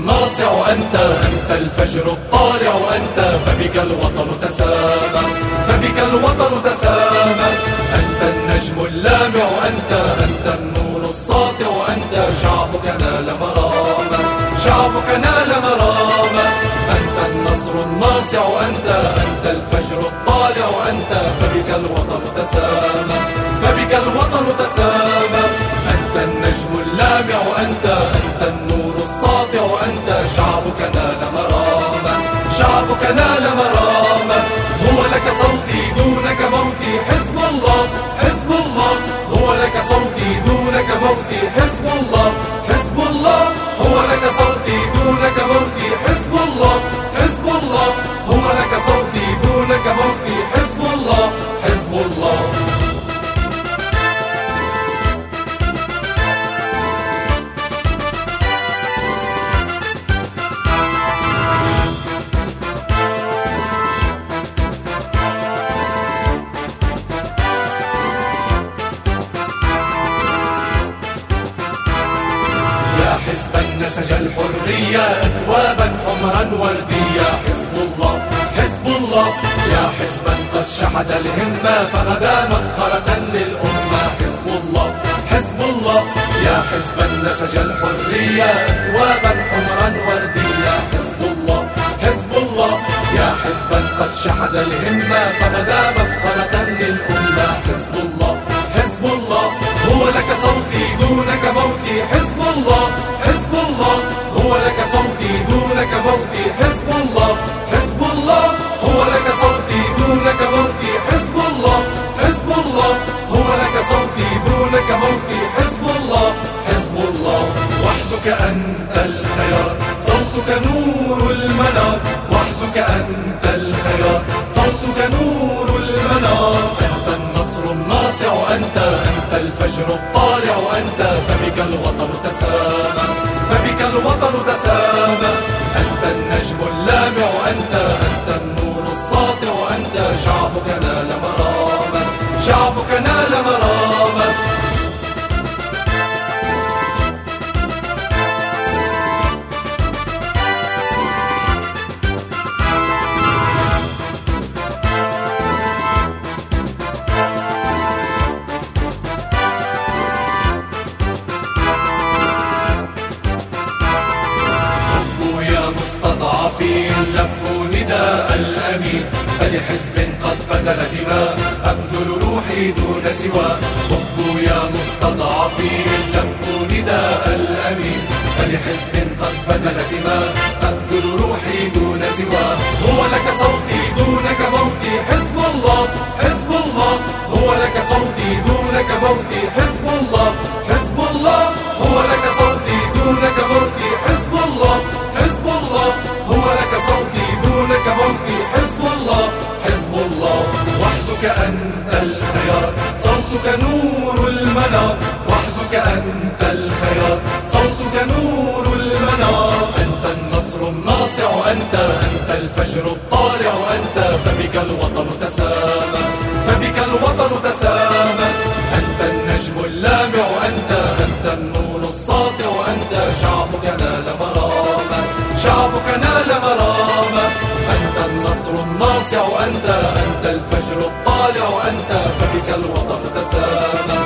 الناصع أنت الفجر الطالع أنت، فبك الوطن تسامى، فبك الوطن تسامى. أنت النجم اللامع أنت النور الساطع أنت، شعبك نال مراما، شعبك نال مراما. أنت النصر الناصع أنت الفجر الطالع أنت، فبك الوطن تسامى، فبك الوطن تسامى. أنت النجم اللامع أنت النور الساطع أنت، شعبك نال مراما، شعبك نال مراما. هو لك صوتي دونك موتي، حزب الله حزب الله. هو لك صوتي دونك موتي، حزب الله حزب الله. هو لك صوتي دونك موتي، حزب الله حزب الله. هو لك صوتي دونك موتي، حزب الله حزب الله. حزبا نسج الحرية أثوابا حمرا وردية، حزب الله حزب الله. يا حزبا قد شحذ الهمة فغدا مفخرة للأمة، حزب الله حزب الله. يا حزبا نسج الحرية أثوابا حمرا وردية، حزب الله حزب الله. يا حزبا قد شحذ الهمة فغدا مفخرة للأمة، حزب الله حزب الله. هو لك صوتي دونك موتي، حزب الله حزب الله. هو لك صوتي دونك موتي، حزب الله حزب الله. هو لك صوتي دونك موتي، حزب الله حزب الله. هو لك صوتي دونك موتي، حزب الله حزب الله. وحدك أنت الخيار، صوتك نور المنار. وحدك أنت الخيار، صوتك نور المنار. أنت النصر الناصع أنت الفجر الطالع أنت، فبك الوطن تسامى، فبك الوطن تسامى. أنت النجم اللامع أنت النور الساطع أنت، شعبك نال مراما، شعبك نال مراما. مستضعفين لبوا نداء الأمين، فلحزب قد بذل دماء أبذل روحي دون سوى. هبوا يا مستضعفين لبوا نداء الأمين، فلحزب قد بذل دماء أبذل روحي دون سوى. هو لك صوتي دونك موتي، حزب الله حزب الله. هو لك صوتي دونك موتي، حزب الله حزب الله. هو لك صوتي دونك موتي، حزب الله حزب الله. هو لك صوتي دونك موتي، حزب الله حزب الله. وحدك أنت الخيار، صوتك نور المنار. وحدك أنت الخيار، صوتك نور المنار. أنت النصر الناصع أنت الفجر الطالع أنت، فبك الوطن تسامى، فبك الوطن تسامى. أنت النجم اللامع أنت النور الساطع أنت، شعبك نال مراما، شعبك نال مراما. أنت النصر الناصع أنت الفجر الطالع أنت، فبك الوطن تسامى،